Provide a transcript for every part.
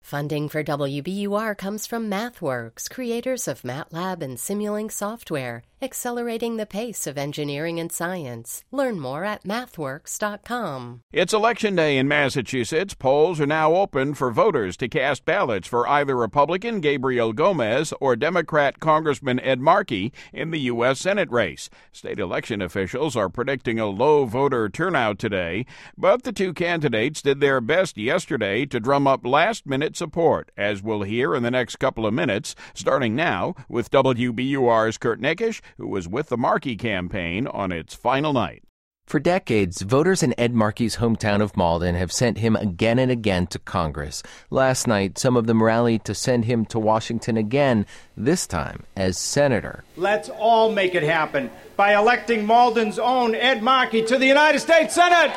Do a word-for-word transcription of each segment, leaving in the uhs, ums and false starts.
Funding for W B U R comes from MathWorks, creators of MATLAB and Simulink software, accelerating the pace of engineering and science. Learn more at mathworks dot com. It's Election Day in Massachusetts. Polls are now open for voters to cast ballots for either Republican Gabriel Gomez or Democrat Congressman Ed Markey in the U S Senate race. State election officials are predicting a low voter turnout today, but the two candidates did their best yesterday to drum up last-minute support, as we'll hear in the next couple of minutes, starting now with W B U R's Kurt Nickisch, who was with the Markey campaign on its final night. For decades, voters in Ed Markey's hometown of Malden have sent him again and again to Congress. Last night, some of them rallied to send him to Washington again, this time as senator. Let's all make it happen by electing Malden's own Ed Markey to the United States Senate.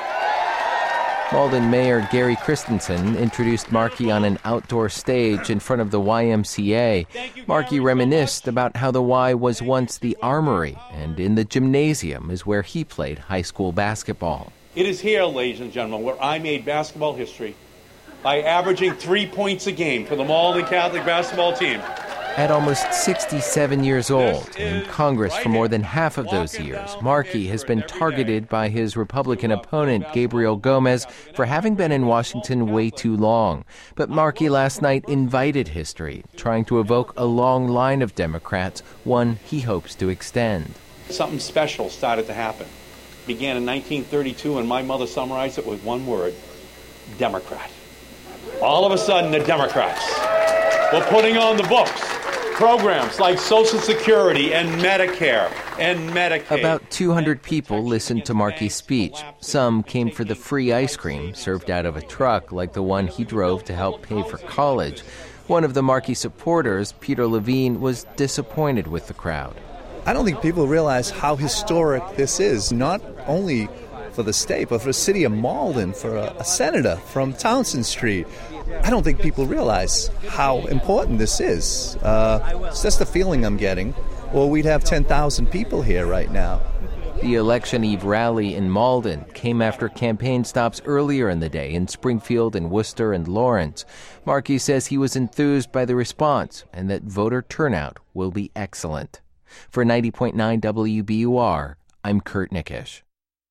Malden Mayor Gary Christensen introduced Markey on an outdoor stage in front of the Y M C A. Markey reminisced about how the Y was once the Armory, and in the gymnasium is where he played high school basketball. It is here, ladies and gentlemen, where I made basketball history by averaging three points a game for the Malden Catholic basketball team. At almost sixty-seven years old, in Congress for more than half of those years, Markey has been targeted by his Republican opponent, Gabriel Gomez, for having been in Washington way too long. But Markey last night invited history, trying to evoke a long line of Democrats, one he hopes to extend. Something special started to happen. It began in nineteen thirty-two, and my mother summarized it with one word: Democrat. All of a sudden, the Democrats were putting on the books programs like Social Security and Medicare and Medicaid. About two hundred people listened to Markey's speech. Some came for the free ice cream served out of a truck like the one he drove to help pay for college. One of the Markey supporters, Peter Levine, was disappointed with the crowd. I don't think people realize how historic this is, not only for the state, but for the city of Malden, for a, a senator from Townsend Street. I don't think people realize how important this is. Uh, it's just the feeling I'm getting. Or we'd have ten thousand people here right now. The election eve rally in Malden came after campaign stops earlier in the day in Springfield and Worcester and Lawrence. Markey says he was enthused by the response and that voter turnout will be excellent. For ninety point nine W B U R, I'm Kurt Nickisch.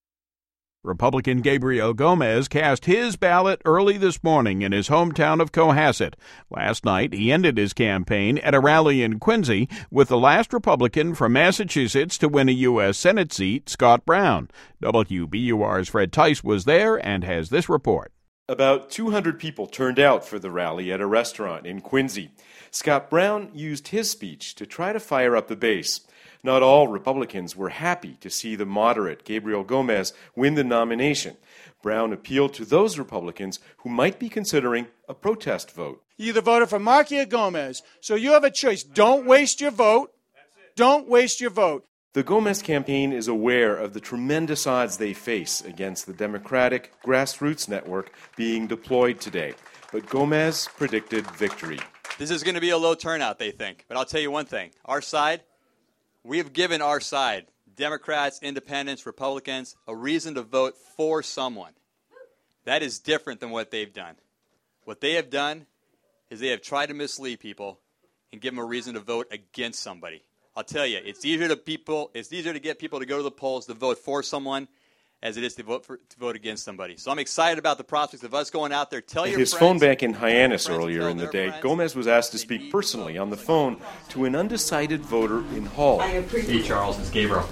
Republican Gabriel Gomez cast his ballot early this morning in his hometown of Cohasset. Last night, he ended his campaign at a rally in Quincy with the last Republican from Massachusetts to win a U S Senate seat, Scott Brown. W B U R's Fred Tice was there and has this report. About two hundred people turned out for the rally at a restaurant in Quincy. Scott Brown used his speech to try to fire up the base. Not all Republicans were happy to see the moderate Gabriel Gomez win the nomination. Brown appealed to those Republicans who might be considering a protest vote. You either voted for Markey or Gomez, so you have a choice. Don't waste your vote. Don't waste your vote. The Gomez campaign is aware of the tremendous odds they face against the Democratic grassroots network being deployed today. But Gomez predicted victory. This is going to be a low turnout, they think. But I'll tell you one thing. Our side, we have given our side, Democrats, Independents, Republicans, a reason to vote for someone. That is different than what they've done. What they have done is they have tried to mislead people and give them a reason to vote against somebody. I'll tell you, it's easier to people. It's easier to get people to go to the polls to vote for someone as it is to vote for, to vote against somebody. So I'm excited about the prospects of us going out there. Tell At your his friends, phone bank in Hyannis earlier in the day, friends. Gomez was asked to speak personally on the phone to an undecided voter in Hull. Hey, Charles, it's Gabriel.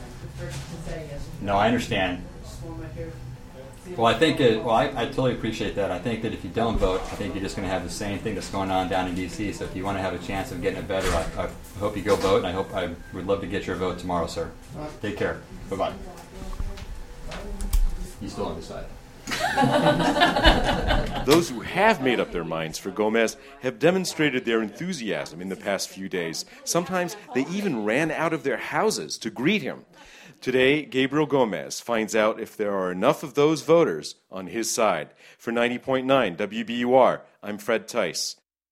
No, I understand. Well, I think it, well, I, I totally appreciate that. I think that if you don't vote, I think you're just going to have the same thing that's going on down in D C. So if you want to have a chance of getting it better, I, I hope you go vote, and I hope I would love to get your vote tomorrow, sir. Take care. Bye-bye. You still undecided. Those who have made up their minds for Gomez have demonstrated their enthusiasm in the past few days. Sometimes they even ran out of their houses to greet him. Today, Gabriel Gomez finds out if there are enough of those voters on his side. For ninety point nine W B U R, I'm Fred Tice.